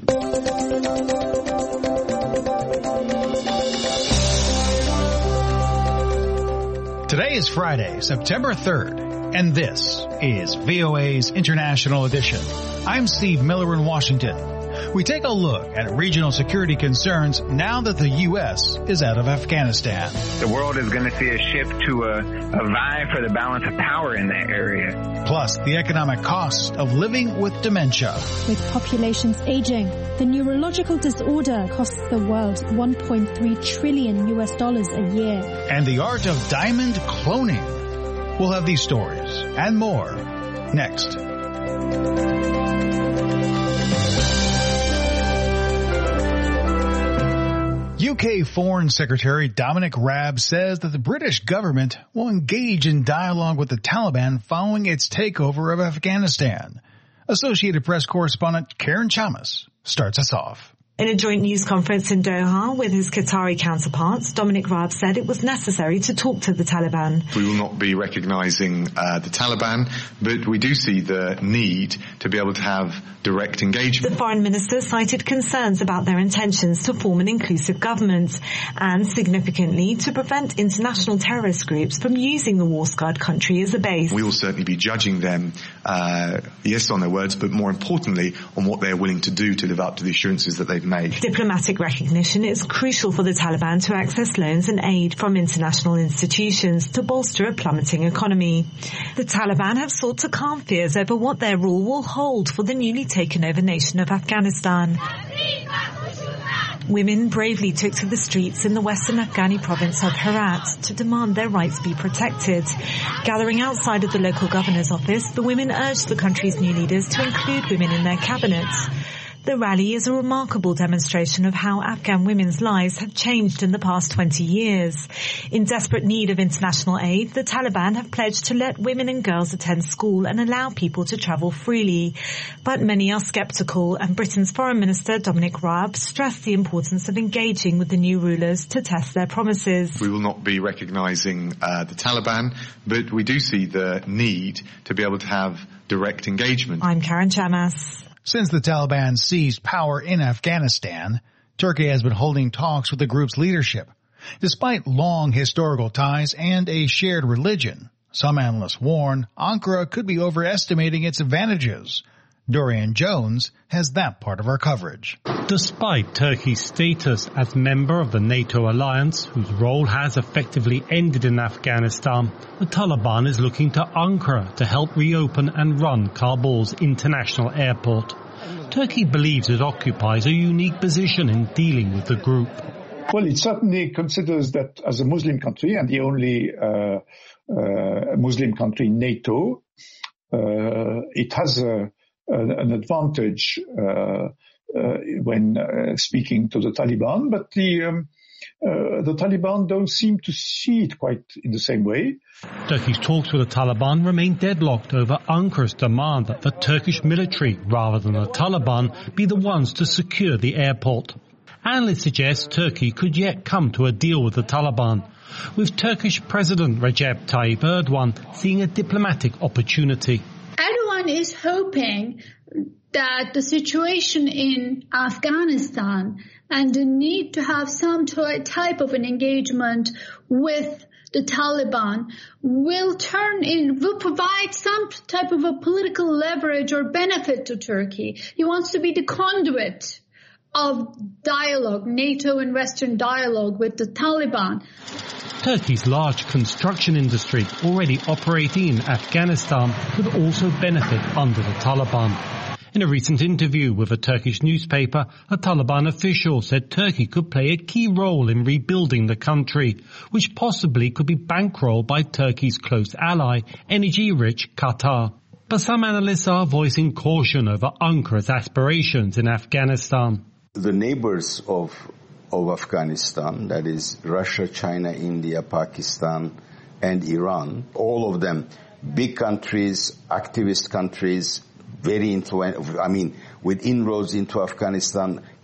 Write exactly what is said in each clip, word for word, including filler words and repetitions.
Today is Friday, September third, and this is V O A's International Edition. I'm Steve Miller in Washington. We take a look at regional security concerns now that the U S is out of Afghanistan. The world is going to see a shift to a, a vie for the balance of power in that area. Plus, the economic costs of living with dementia. With populations aging, the neurological disorder costs the world one point three trillion U S dollars a year. And the art of diamond cloning. We'll have these stories and more next. U K Foreign Secretary Dominic Raab says that the British government will engage in dialogue with the Taliban following its takeover of Afghanistan. Associated Press correspondent Karen Chamas starts us off. In a joint news conference in Doha with his Qatari counterparts, Dominic Raab said it was necessary to talk to the Taliban. We will not be recognising uh, the Taliban, but we do see the need to be able to have direct engagement. The foreign minister cited concerns about their intentions to form an inclusive government and, significantly, to prevent international terrorist groups from using the war-scarred country as a base. We will certainly be judging them, uh, yes, on their words, but more importantly, on what they are willing to do to live up to the assurances that they've made. Diplomatic recognition is crucial for the Taliban to access loans and aid from international institutions to bolster a plummeting economy. The Taliban have sought to calm fears over what their rule will hold for the newly taken over nation of Afghanistan. Women bravely took to the streets in the western Afghani province of Herat to demand their rights be protected. Gathering outside of the local governor's office, the women urged the country's new leaders to include women in their cabinets. The rally is a remarkable demonstration of how Afghan women's lives have changed in the past twenty years. In desperate need of international aid, the Taliban have pledged to let women and girls attend school and allow people to travel freely. But many are sceptical, and Britain's Foreign Minister Dominic Raab stressed the importance of engaging with the new rulers to test their promises. We will not be recognising uh, the Taliban, but we do see the need to be able to have direct engagement. I'm Karen Chamas. Since the Taliban seized power in Afghanistan, Turkey has been holding talks with the group's leadership. Despite long historical ties and a shared religion, some analysts warn Ankara could be overestimating its advantages. Dorian Jones has that part of our coverage. Despite Turkey's status as member of the NATO alliance, whose role has effectively ended in Afghanistan, the Taliban is looking to Ankara to help reopen and run Kabul's international airport. Turkey believes it occupies a unique position in dealing with the group. Well, it certainly considers that as a Muslim country and the only uh, uh, Muslim country in NATO, uh, it has a an advantage uh, uh, when uh, speaking to the Taliban, but the um, uh, the Taliban don't seem to see it quite in the same way. Turkey's talks with the Taliban remain deadlocked over Ankara's demand that the Turkish military, rather than the Taliban, be the ones to secure the airport. Analysts suggest Turkey could yet come to a deal with the Taliban, with Turkish President Recep Tayyip Erdogan seeing a diplomatic opportunity. Erdogan is hoping that the situation in Afghanistan and the need to have some type of an engagement with the Taliban will turn in, will provide some type of a political leverage or benefit to Turkey. He wants to be the conduit of dialogue, NATO and Western dialogue with the Taliban. Turkey's large construction industry, already operating in Afghanistan, could also benefit under the Taliban. In a recent interview with a Turkish newspaper, a Taliban official said Turkey could play a key role in rebuilding the country, which possibly could be bankrolled by Turkey's close ally, energy-rich Qatar. But some analysts are voicing caution over Ankara's aspirations in Afghanistan. The neighbors of of Afghanistan, that is Russia, China, India, Pakistan, and Iran, all of them big countries, activist countries, very influential, I mean, with inroads into Afghanistan,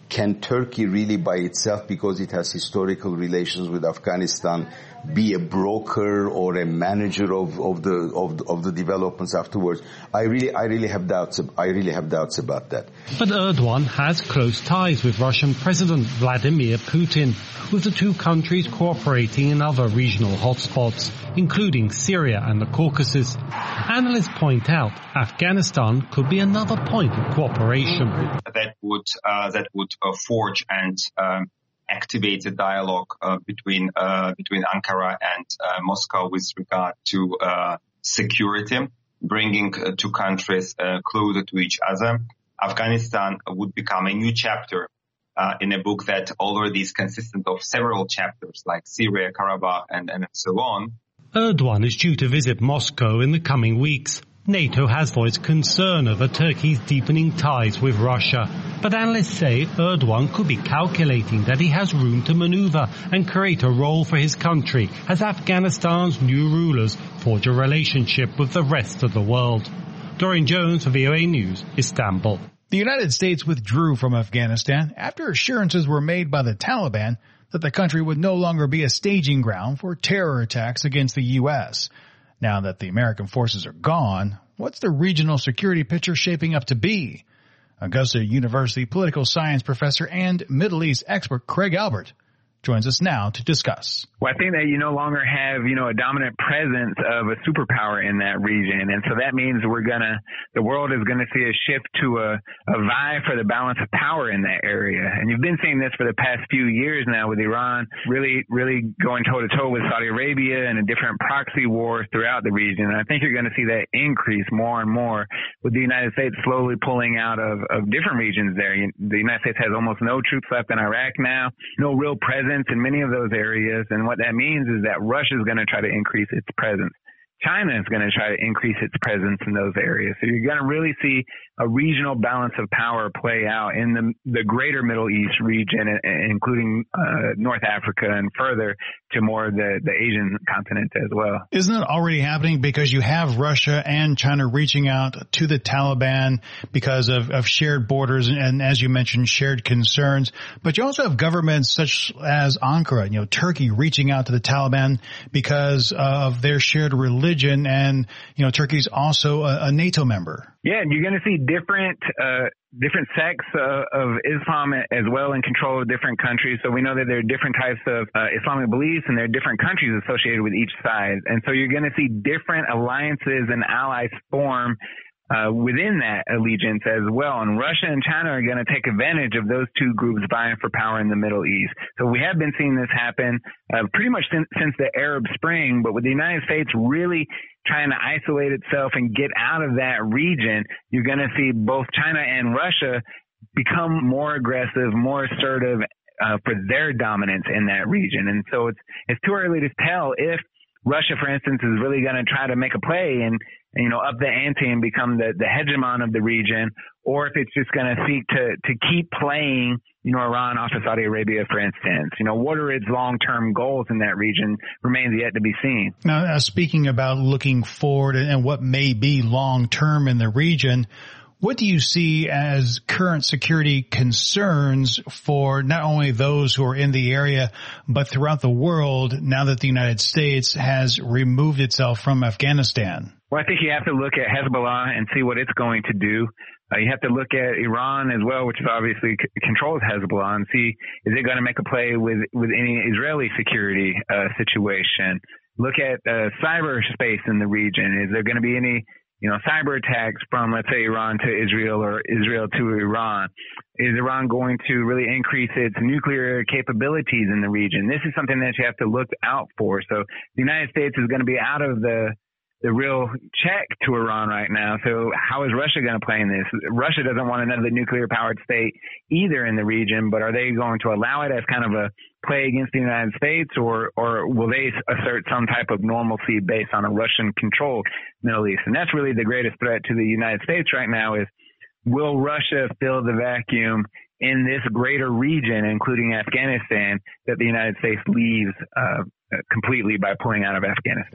can Turkey really by itself, because it has historical relations with Afghanistan, be a broker or a manager of, of the of the, of the developments afterwards? I really I really have doubts. I really have doubts about that. But Erdogan has close ties with Russian President Vladimir Putin, with the two countries cooperating in other regional hotspots, including Syria and the Caucasus. Analysts point out Afghanistan could be another point of cooperation. That would uh, that would uh, forge and um, activate a dialogue uh, between uh, between Ankara and uh, Moscow with regard to uh, security, bringing uh, two countries uh, closer to each other. Afghanistan would become a new chapter uh, in a book that already is consistent of several chapters like Syria, Karabakh, and, and so on. Erdogan is due to visit Moscow in the coming weeks. NATO has voiced concern over Turkey's deepening ties with Russia, but analysts say Erdogan could be calculating that he has room to maneuver and create a role for his country as Afghanistan's new rulers forge a relationship with the rest of the world. Dorian Jones for V O A News, Istanbul. The United States withdrew from Afghanistan after assurances were made by the Taliban that the country would no longer be a staging ground for terror attacks against the U S Now that the American forces are gone, what's the regional security picture shaping up to be? Augusta University political science professor and Middle East expert Craig Albert joins us now to discuss. Well, I think that you no longer have, you know, a dominant presence of a superpower in that region. And so that means we're going to, the world is going to see a shift to a, a vie for the balance of power in that area. And you've been seeing this for the past few years now with Iran really, really going toe to toe with Saudi Arabia and a different proxy wars throughout the region. And I think you're going to see that increase more and more with the United States slowly pulling out of, of different regions there. The United States has almost no troops left in Iraq now, no real presence in many of those areas. And what that means is that Russia is going to try to increase its presence. China is going to try to increase its presence in those areas. So you're going to really see a regional balance of power play out in the the greater Middle East region, including uh, North Africa and further to more of the, the Asian continent as well. Isn't it already happening because you have Russia and China reaching out to the Taliban because of, of shared borders and, and, as you mentioned, shared concerns? But you also have governments such as Ankara, you know, Turkey reaching out to the Taliban because of their shared religion, and, you know, Turkey's also a, a NATO member. Yeah, and you're going to see different uh, different sects uh, of Islam as well in control of different countries. So we know that there are different types of uh, Islamic beliefs, and there are different countries associated with each side. And so you're going to see different alliances and allies form uh, within that allegiance as well. And Russia and China are going to take advantage of those two groups vying for power in the Middle East. So we have been seeing this happen uh, pretty much since, since the Arab Spring, but with the United States really trying to isolate itself and get out of that region, you're going to see both China and Russia become more aggressive, more assertive uh, for their dominance in that region. And so it's it's too early to tell if Russia, for instance, is really going to try to make a play and, and, you know, up the ante and become the, the hegemon of the region, or if it's just going to seek to, to keep playing, you know, Iran off of Saudi Arabia, for instance. You know, what are its long-term goals in that region remains yet to be seen. Now, uh, speaking about looking forward and what may be long-term in the region, what do you see as current security concerns for not only those who are in the area, but throughout the world now that the United States has removed itself from Afghanistan? Well, I think you have to look at Hezbollah and see what it's going to do. Uh, you have to look at Iran as well, which obviously c- controls Hezbollah, and see, is it going to make a play with, with any Israeli security uh, situation? Look at uh, cyberspace in the region. Is there going to be any you know, cyber attacks from, let's say, Iran to Israel or Israel to Iran? Is Iran going to really increase its nuclear capabilities in the region? This is something that you have to look out for. So the United States is going to be out of the the real check to Iran right now. So how is Russia going to play in this? Russia doesn't want another nuclear-powered state either in the region, but are they going to allow it as kind of a play against the United States, or or will they assert some type of normalcy based on a Russian-controlled Middle East? And that's really the greatest threat to the United States right now is, will Russia fill the vacuum in this greater region, including Afghanistan, that the United States leaves uh, completely by pulling out of Afghanistan?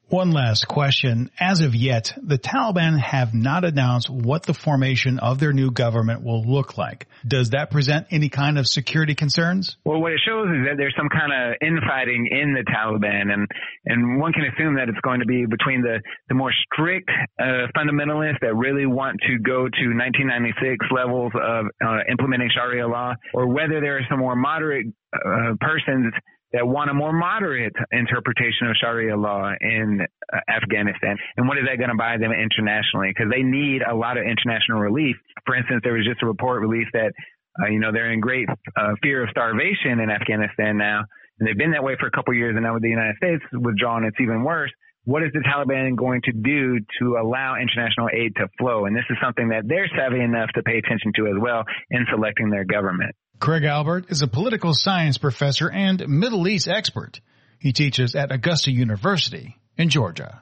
One last question. As of yet, the Taliban have not announced what the formation of their new government will look like. Does that present any kind of security concerns? Well, what it shows is that there's some kind of infighting in the Taliban, and, and one can assume that it's going to be between the, the more strict uh, fundamentalists that really want to go to nineteen ninety-six levels of uh, implementing Sharia law, or whether there are some more moderate uh, persons that want a more moderate interpretation of Sharia law in uh, Afghanistan. And what is that going to buy them internationally? Because they need a lot of international relief. For instance, there was just a report released that, uh, you know, they're in great uh, fear of starvation in Afghanistan now. And they've been that way for a couple of years. And now with the United States withdrawing, it's even worse. What is the Taliban going to do to allow international aid to flow? And this is something that they're savvy enough to pay attention to as well in selecting their government. Craig Albert is a political science professor and Middle East expert. He teaches at Augusta University in Georgia.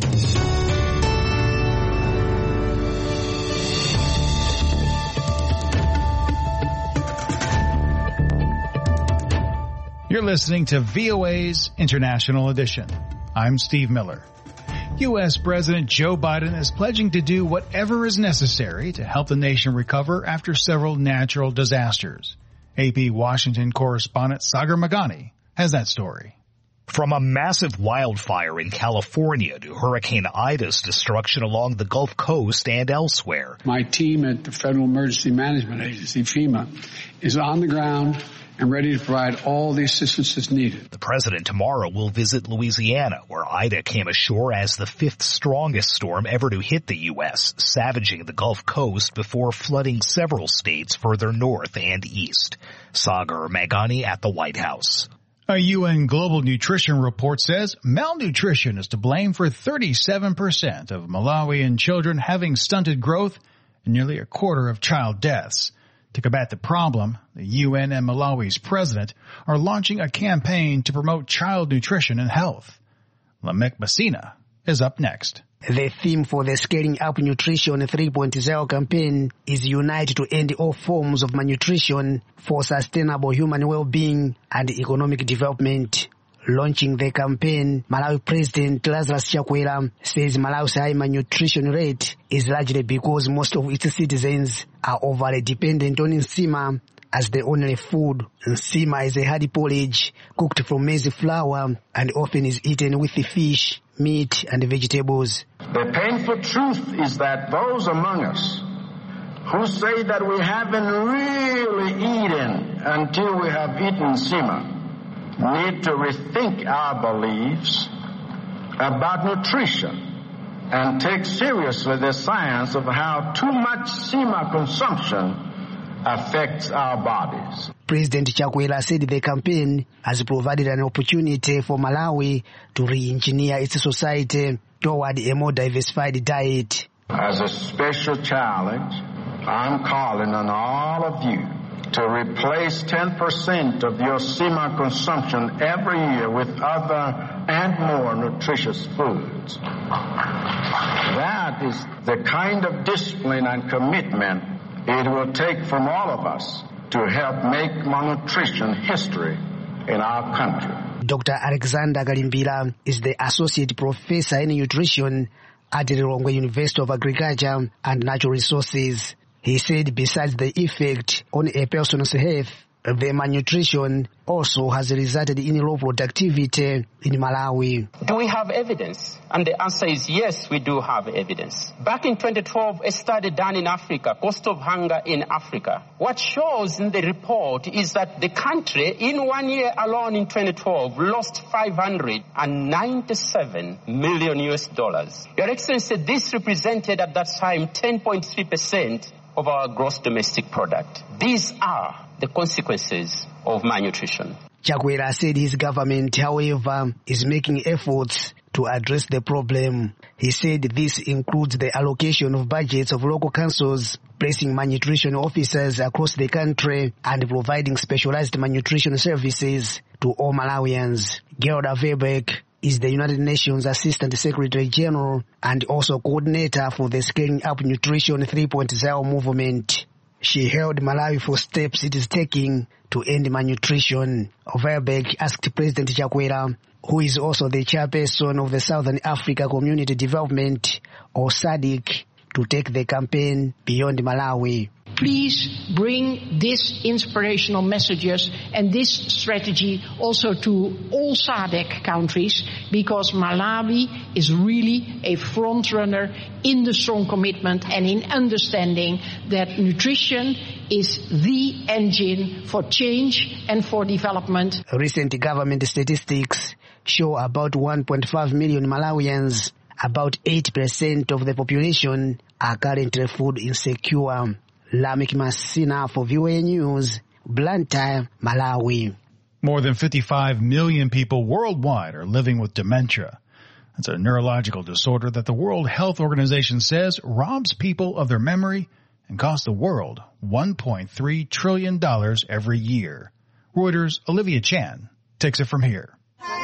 You're listening to V O A's International Edition. I'm Steve Miller. U S. President Joe Biden is pledging to do whatever is necessary to help the nation recover after several natural disasters. A P Washington correspondent Sagar Meghani has that story. From a massive wildfire in California to Hurricane Ida's destruction along the Gulf Coast and elsewhere. My team at the Federal Emergency Management Agency, FEMA, is on the ground and ready to provide all the assistance that's needed. The president tomorrow will visit Louisiana, where Ida came ashore as the fifth strongest storm ever to hit the U S, savaging the Gulf Coast before flooding several states further north and east. Sagar Meghani at the White House. A U N Global Nutrition report says malnutrition is to blame for thirty-seven percent of Malawian children having stunted growth and nearly a quarter of child deaths. To combat the problem, the U N and Malawi's president are launching a campaign to promote child nutrition and health. Lamek Messina is up next. The theme for the Scaling Up Nutrition three point oh campaign is Unite to End All Forms of Malnutrition for Sustainable Human Well-Being and Economic Development. Launching the campaign, Malawi President Lazarus Chakwera says Malawi's high malnutrition rate is largely because most of its citizens are overly dependent on nsima as the only food. Nsima is a hardy porridge cooked from maize flour and often is eaten with fish, meat, and vegetables. The painful truth is that those among us who say that we haven't really eaten until we have eaten nsima need to rethink our beliefs about nutrition and take seriously the science of how too much nsima consumption affects our bodies. President Chakwera said the campaign has provided an opportunity for Malawi to re-engineer its society toward a more diversified diet. As a special challenge, I'm calling on all of you to replace ten percent of your nsima consumption every year with other and more nutritious foods. That is the kind of discipline and commitment it will take from all of us to help make malnutrition history in our country. Doctor Alexander Galimbira is the Associate Professor in Nutrition at the Lilongwe University of Agriculture and Natural Resources. He said besides the effect on a person's health, the malnutrition also has resulted in low productivity in Malawi. Do we have evidence? And the answer is yes, we do have evidence. Back in twenty twelve, a study done in Africa, Cost of Hunger in Africa. What shows in the report is that the country in one year alone in twenty twelve lost five hundred ninety-seven million U S dollars. Your Excellency, this represented at that time ten point three percent of our gross domestic product. These are the consequences of malnutrition. Chakwera said his government, however, is making efforts to address the problem. He said this includes the allocation of budgets of local councils, placing malnutrition officers across the country, and providing specialized malnutrition services to all Malawians. Gerda Verbeek is the United Nations Assistant Secretary General and also coordinator for the Scaling Up Nutrition three point oh movement. She hailed Malawi for steps it is taking to end malnutrition. Overbeck asked President Chakwera, who is also the chairperson of the Southern Africa Community Development, or SADC, to take the campaign beyond Malawi. Please bring these inspirational messages and this strategy also to all SADC countries, because Malawi is really a front runner in the strong commitment and in understanding that nutrition is the engine for change and for development. Recent government statistics show about one point five million Malawians, about eight percent of the population, are currently food insecure. Lamik Masina for V O A News, Blantyre, Malawi. More than fifty-five million people worldwide are living with dementia. It's a neurological disorder that the World Health Organization says robs people of their memory and costs the world one point three trillion dollars every year. Reuters' Olivia Chan takes it from here.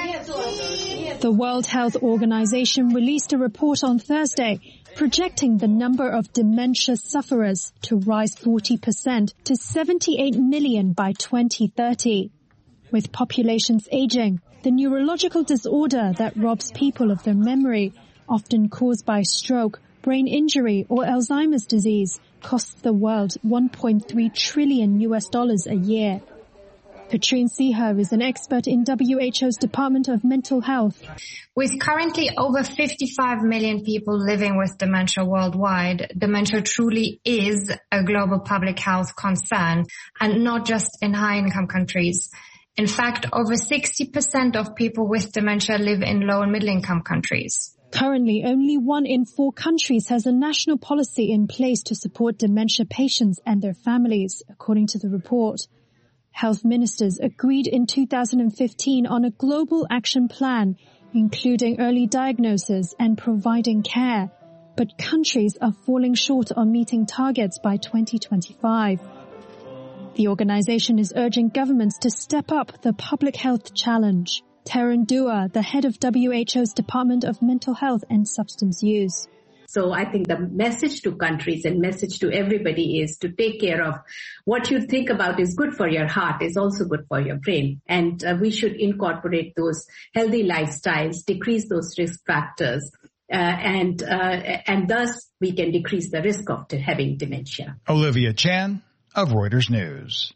The World Health Organization released a report on Thursday projecting the number of dementia sufferers to rise forty percent to seventy-eight million by twenty thirty. With populations aging, the neurological disorder that robs people of their memory, often caused by stroke, brain injury, or Alzheimer's disease, costs the world one point three trillion U S dollars a year. Katrine Seher is an expert in W H O's Department of Mental Health. With currently over fifty-five million people living with dementia worldwide, dementia truly is a global public health concern, and not just in high-income countries. In fact, over sixty percent of people with dementia live in low and middle-income countries. Currently, only one in four countries has a national policy in place to support dementia patients and their families, according to the report. Health ministers agreed in two thousand fifteen on a global action plan, including early diagnosis and providing care, but countries are falling short on meeting targets by twenty twenty-five. The organization is urging governments to step up the public health challenge. Taryn Dua, the head of W H O's Department of Mental Health and Substance Use. So I think the message to countries and message to everybody is to take care of what you think about is good for your heart is also good for your brain. And uh, we should incorporate those healthy lifestyles, decrease those risk factors, uh, and uh, and thus we can decrease the risk of having dementia. Olivia Chan of Reuters News.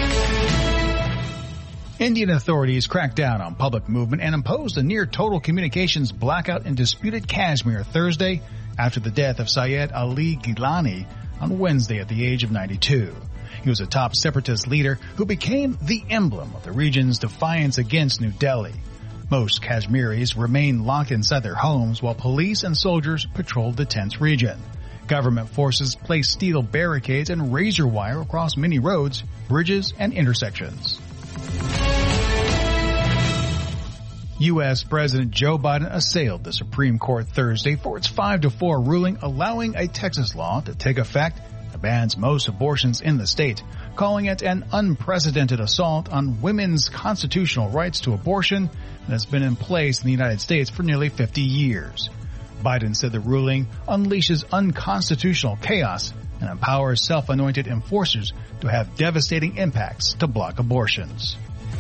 Indian authorities cracked down on public movement and imposed a near-total communications blackout in disputed Kashmir Thursday after the death of Syed Ali Gilani on Wednesday at the age of ninety-two. He was a top separatist leader who became the emblem of the region's defiance against New Delhi. Most Kashmiris remain locked inside their homes while police and soldiers patrolled the tense region. Government forces placed steel barricades and razor wire across many roads, bridges, and intersections. U S. President Joe Biden assailed the Supreme Court Thursday for its five to four ruling allowing a Texas law to take effect that bans most abortions in the state, calling it an unprecedented assault on women's constitutional rights to abortion that has been in place in the United States for nearly fifty years. Biden said the ruling unleashes unconstitutional chaos and empowers self-anointed enforcers to have devastating impacts to block abortions.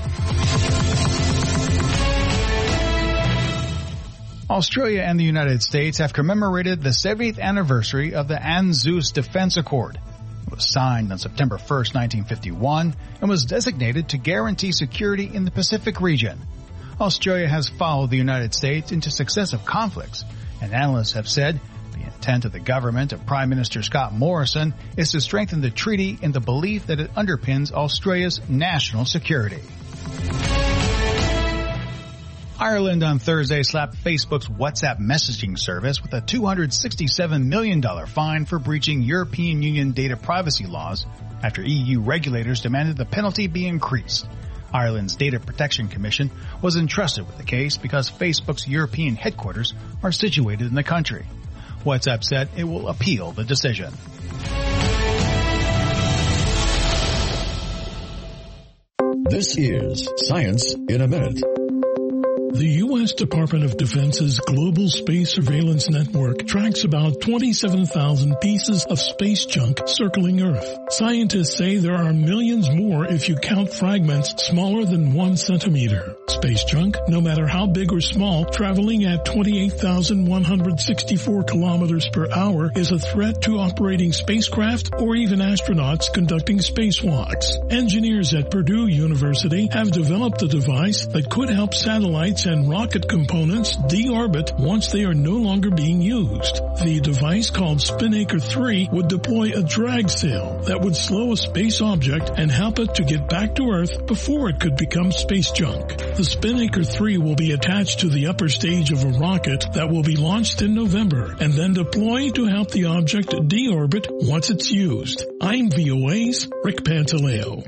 Australia and the United States have commemorated the seventieth anniversary of the ANZUS Defense Accord. It was signed on September first, nineteen fifty-one, and was designated to guarantee security in the Pacific region. Australia has followed the United States into successive conflicts, and analysts have said the intent of the government of Prime Minister Scott Morrison is to strengthen the treaty in the belief that it underpins Australia's national security. Ireland on Thursday slapped Facebook's WhatsApp messaging service with a two hundred sixty-seven million dollars fine for breaching European Union data privacy laws after E U regulators demanded the penalty be increased. Ireland's Data Protection Commission was entrusted with the case because Facebook's European headquarters are situated in the country. WhatsApp said it will appeal the decision. This is Science in a Minute. The U U S Department of Defense's Global Space Surveillance Network tracks about twenty-seven thousand pieces of space junk circling Earth. Scientists say there are millions more if you count fragments smaller than one centimeter. Space junk, no matter how big or small, traveling at twenty-eight thousand one hundred sixty-four kilometers per hour is a threat to operating spacecraft or even astronauts conducting spacewalks. Engineers at Purdue University have developed a device that could help satellites and rocket components deorbit once they are no longer being used. The device, called Spinnaker three, would deploy a drag sail that would slow a space object and help it to get back to Earth before it could become space junk. The Spinnaker three will be attached to the upper stage of a rocket that will be launched in November and then deployed to help the object deorbit once it's used. I'm V O A's Rick Pantaleo.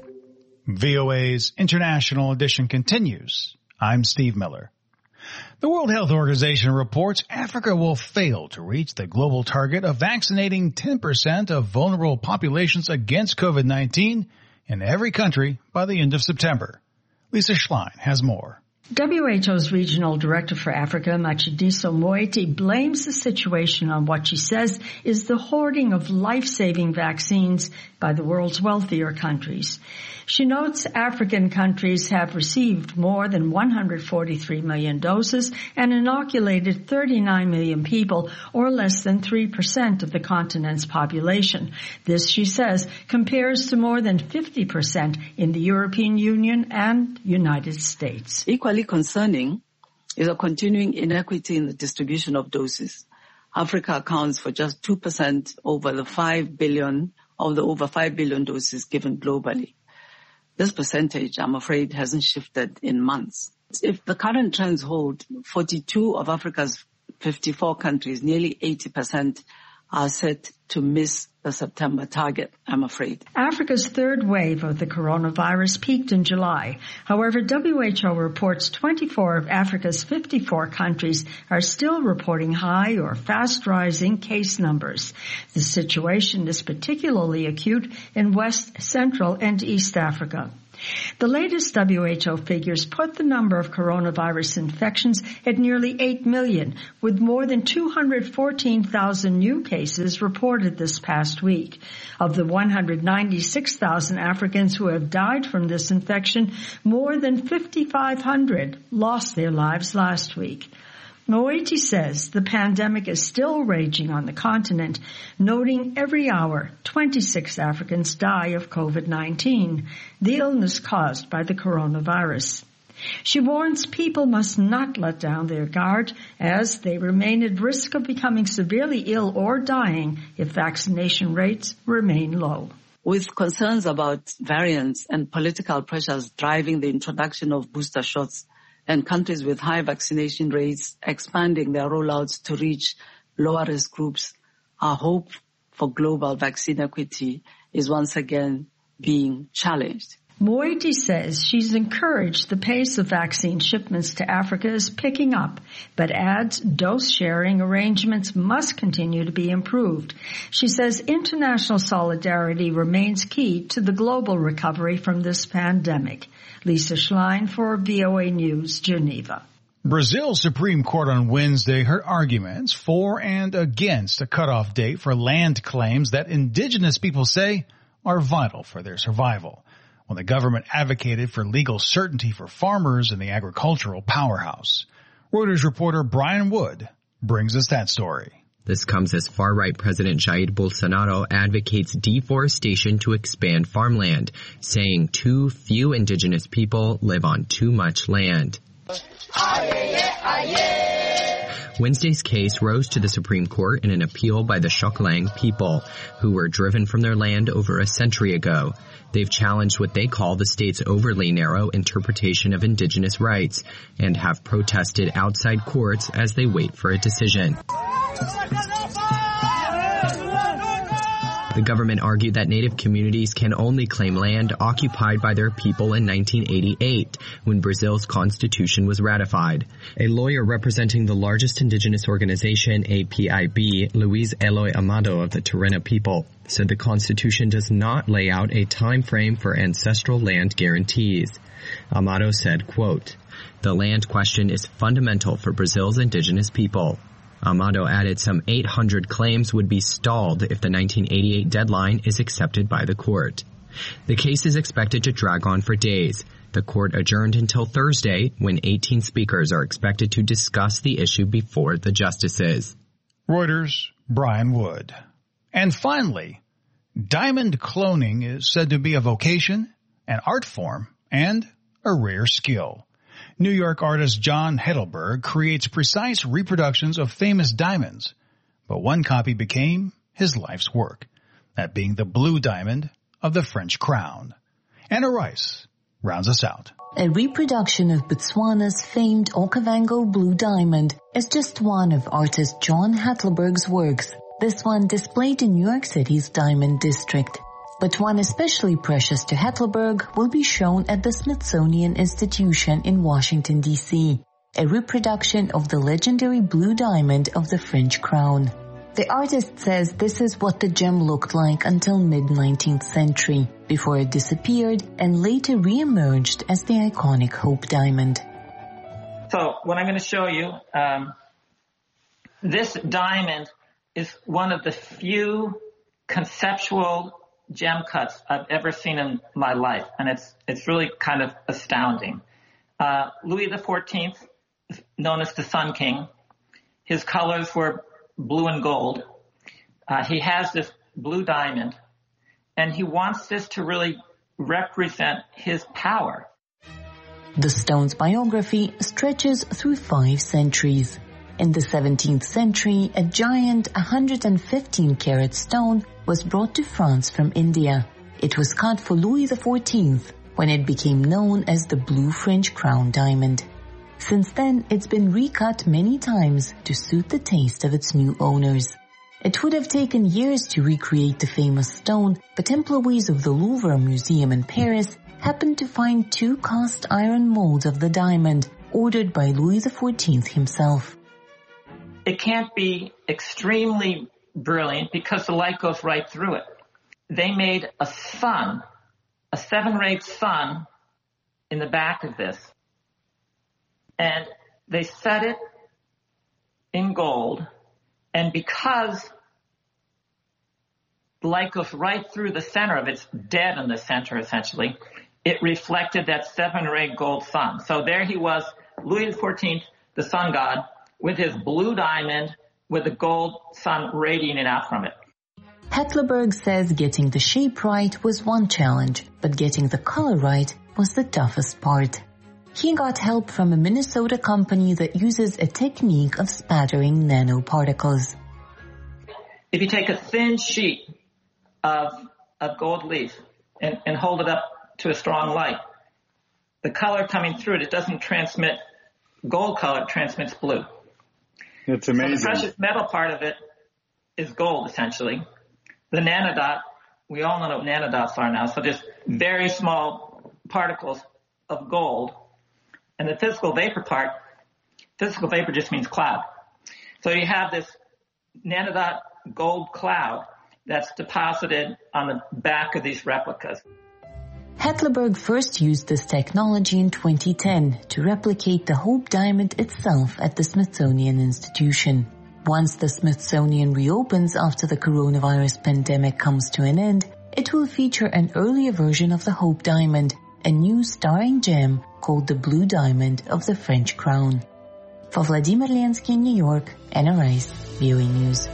V O A's International Edition continues. I'm Steve Miller. The World Health Organization reports Africa will fail to reach the global target of vaccinating ten percent of vulnerable populations against COVID nineteen in every country by the end of September. Lisa Schlein has more. W H O's Regional Director for Africa, Matshidiso Moeti, blames the situation on what she says is the hoarding of life-saving vaccines by the world's wealthier countries. She notes African countries have received more than one hundred forty-three million doses and inoculated thirty-nine million people, or less than three percent of the continent's population. This, she says, compares to more than fifty percent in the European Union and United States. Equally concerning is a continuing inequity in the distribution of doses. Africa accounts for just two percent over the five billion of the over five billion doses given globally. This percentage, I'm afraid, hasn't shifted in months. If the current trends hold, forty-two of Africa's fifty-four countries, nearly eighty percent, are set to miss the September target, I'm afraid. Africa's third wave of the coronavirus peaked in July. However, W H O reports twenty-four of Africa's fifty-four countries are still reporting high or fast-rising case numbers. The situation is particularly acute in West, Central, and East Africa. The latest W H O figures put the number of coronavirus infections at nearly eight million, with more than two hundred fourteen thousand new cases reported this past week. Of the one hundred ninety-six thousand Africans who have died from this infection, more than fifty-five hundred lost their lives last week. Moeti says the pandemic is still raging on the continent, noting every hour twenty-six Africans die of COVID nineteen, the illness caused by the coronavirus. She warns people must not let down their guard as they remain at risk of becoming severely ill or dying if vaccination rates remain low. With concerns about variants and political pressures driving the introduction of booster shots, and countries with high vaccination rates expanding their rollouts to reach lower risk groups, our hope for global vaccine equity is once again being challenged. Moeti says she's encouraged the pace of vaccine shipments to Africa is picking up, but adds dose-sharing arrangements must continue to be improved. She says international solidarity remains key to the global recovery from this pandemic. Lisa Schlein for V O A News, Geneva. Brazil's Supreme Court on Wednesday heard arguments for and against a cutoff date for land claims that indigenous people say are vital for their survival, when the government advocated for legal certainty for farmers in the agricultural powerhouse. Reuters reporter Brian Wood brings us that story. This comes as far-right President Jair Bolsonaro advocates deforestation to expand farmland, saying too few indigenous people live on too much land. Wednesday's case rose to the Supreme Court in an appeal by the Xhokhlang people, who were driven from their land over a century ago. They've challenged what they call the state's overly narrow interpretation of indigenous rights and have protested outside courts as they wait for a decision. The government argued that Native communities can only claim land occupied by their people in nineteen eighty-eight, when Brazil's constitution was ratified. A lawyer representing the largest indigenous organization, A P I B, Luiz Eloy Amado of the Terena people, said the constitution does not lay out a time frame for ancestral land guarantees. Amado said, quote, The land question is fundamental for Brazil's indigenous people. Amado added some eight hundred claims would be stalled if the nineteen eighty-eight deadline is accepted by the court. The case is expected to drag on for days. The court adjourned until Thursday, when eighteen speakers are expected to discuss the issue before the justices. Reuters' Brian Wood. And finally, diamond cloning is said to be a vocation, an art form, and a rare skill. New York artist John Heidelberg creates precise reproductions of famous diamonds, but one copy became his life's work, that being the blue diamond of the French crown. Anna Rice rounds us out. A reproduction of Botswana's famed Okavango blue diamond is just one of artist John Heidelberg's works, this one displayed in New York City's Diamond District. But one especially precious to Heidelberg will be shown at the Smithsonian Institution in Washington, D C, a reproduction of the legendary blue diamond of the French crown. The artist says this is what the gem looked like until mid-nineteenth century, before it disappeared and later re-emerged as the iconic Hope diamond. So what I'm going to show you, um, this diamond is one of the few conceptual gem cuts I've ever seen in my life, and it's it's really kind of astounding. Uh, Louis the fourteenth, known as the Sun King, his colors were blue and gold. Uh, he has this blue diamond, and he wants this to really represent his power. The stone's biography stretches through five centuries. In the seventeenth century, a giant one hundred fifteen carat stone was brought to France from India. It was cut for Louis the fourteenth, when it became known as the Blue French Crown Diamond. Since then, it's been recut many times to suit the taste of its new owners. It would have taken years to recreate the famous stone, but employees of the Louvre Museum in Paris happened to find two cast iron molds of the diamond, ordered by Louis the fourteenth himself. It can't be extremely brilliant because the light goes right through it. They made a sun, a seven-rayed sun in the back of this, and they set it in gold, and because the light goes right through the center of it, it's dead in the center essentially, it reflected that seven-rayed gold sun. So there he was, Louis the fourteenth, the sun god, with his blue diamond with the gold sun radiating out from it. Heidelberg says getting the shape right was one challenge, but getting the color right was the toughest part. He got help from a Minnesota company that uses a technique of spattering nanoparticles. If you take a thin sheet of, of gold leaf and, and hold it up to a strong light, the color coming through it, it doesn't transmit gold color, it transmits blue. It's amazing. So the precious metal part of it is gold, essentially. The nanodot, we all know what nanodots are now, so just very small particles of gold. And the physical vapor part, physical vapor just means cloud. So you have this nanodot gold cloud that's deposited on the back of these replicas. Heidelberg first used this technology in twenty ten to replicate the Hope diamond itself at the Smithsonian Institution. Once the Smithsonian reopens after the coronavirus pandemic comes to an end, it will feature an earlier version of the Hope diamond, a new starring gem called the Blue Diamond of the French Crown. For Vladimir Lensky in New York, Anna Rice, V O A News.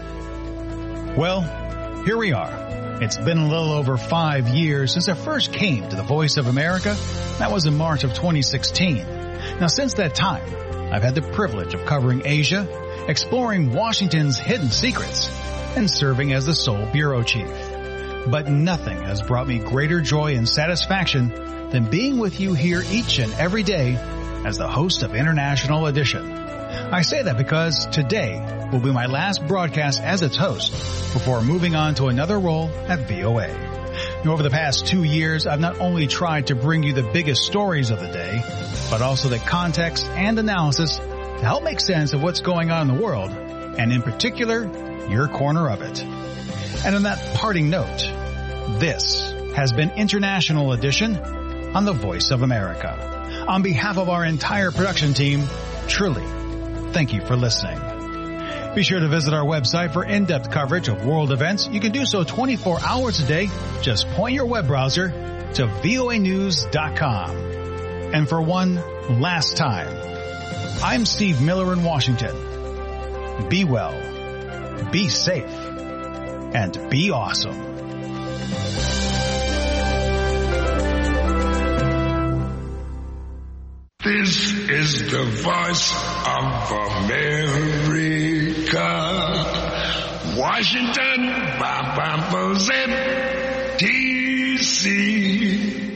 Well, here we are. It's been a little over five years since I first came to the Voice of America. That was in March of twenty sixteen. Now, since that time, I've had the privilege of covering Asia, exploring Washington's hidden secrets, and serving as the sole bureau chief. But nothing has brought me greater joy and satisfaction than being with you here each and every day as the host of International Edition. I say that because today will be my last broadcast as its host before moving on to another role at V O A. Now, over the past two years, I've not only tried to bring you the biggest stories of the day, but also the context and analysis to help make sense of what's going on in the world, and in particular, your corner of it. And on that parting note, this has been International Edition, on the Voice of America. On behalf of our entire production team, truly, thank you for listening. Be sure to visit our website for in-depth coverage of world events. You can do so twenty-four hours a day. Just point your web browser to V O A news dot com. And for one last time, I'm Steve Miller in Washington. Be well, be safe, and be awesome. This is the voice of America. Washington, D C